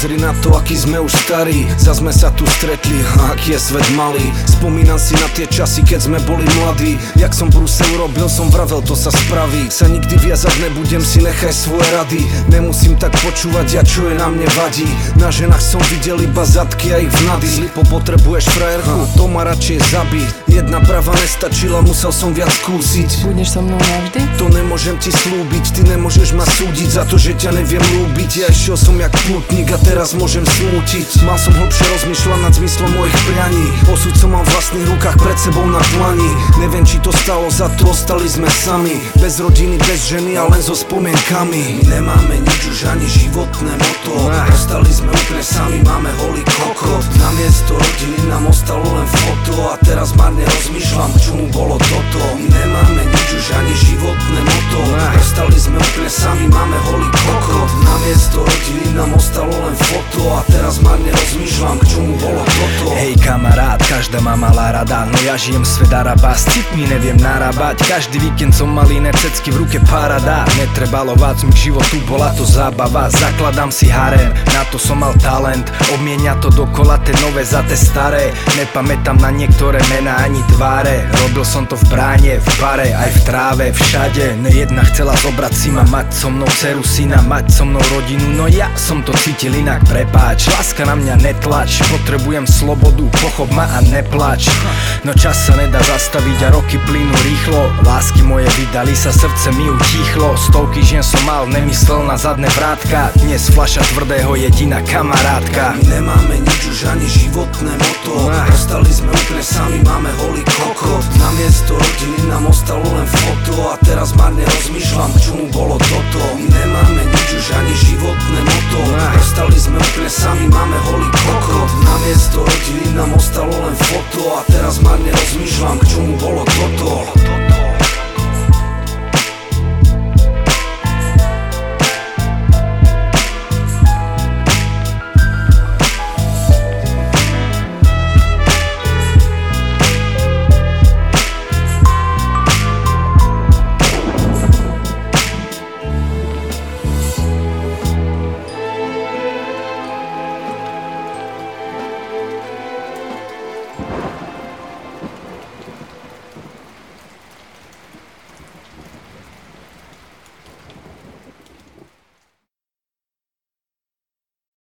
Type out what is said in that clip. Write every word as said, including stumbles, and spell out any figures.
pozri na to, aký sme už starí. Zas sme sa tu stretli, a aký je svet malý. Spomínam si na tie časy, keď sme boli mladí. Jak som brúse urobil, som vravel, to sa spraví. Sa nikdy viazať nebudem, si nechaj svoje rady. Nemusím tak počúvať, ja čo je na mne vadí. Na ženách som videl iba zadky a ich vnady. Slipo potrebuješ frajerku, to ma radšej zabí. Jedna prava nestačila, musel som viac skúsiť. Budeš so mnou navždy? To nemôžem ti slúbiť, ty nemôžeš ma súdiť za to, že ťa neviem ľúbiť. Ja išiel som jak pútnik a teraz môžem smútiť. Mal som hlbšie rozmýšľať nad zmyslom mojich prianí. Osud som mal v vlastných rukách, pred sebou na dlani. Neviem, či to stalo za to, ostali sme sami. Bez rodiny, bez ženy a len so spomienkami. Nemáme nič, už ani životné moto. Ostali sme úplne sami, máme holý kokot. Namiesto rodiny nám ostalo len foto. A teraz marne rozmýšľam, k čomu bolo toto. Nemáme nič, už ani životné moto. Ostali sme úplne sami, máme holý kokot. Namiesto rodiny nám ostalo len foto. A teraz marne rozmýšľam, k čomu bolo toto. Hej kamarát, každá ma mala rada, no ja žijem svet araba, s citmi neviem narábať. Každý víkend som mal iné cecky, v ruke parada. Netrebalo vác mi k životu, bola to zábava. Zakladám si harem, na to som mal talent. Obmienia to dokola, te nové za te staré. Nepamätám na niektoré mená ani tváre. Robil som to v bráne, v bare, aj v tráve, všade. Nejedna chcela zobrať si ma, mať so mnou dceru, syna, mať so mnou rodinu. No ja som to cítil inak, prepáč. Láska na mňa netlač, potrebujem slobodu, pochop ma a neplač. No čas sa nedá zastaviť a roky plynú rýchlo. Lásky moje vydali sa, srdce mi utichlo. Stovky žien som mal, nemyslel na zadné vrátka. Dnes fľaša tvrdého jediná kamarátka. My nemáme nič, už ani životné moto. Ostali sme úplne sami, máme holý kokot. Namiesto rodiny nám ostalo len foto. A teraz marne rozmýšľam, k čomu bolo toto. My nemáme nič, už ani životné moto. Ostali sme úplne sami, máme holý kokot. Namiesto rodiny nám ostalo len foto. A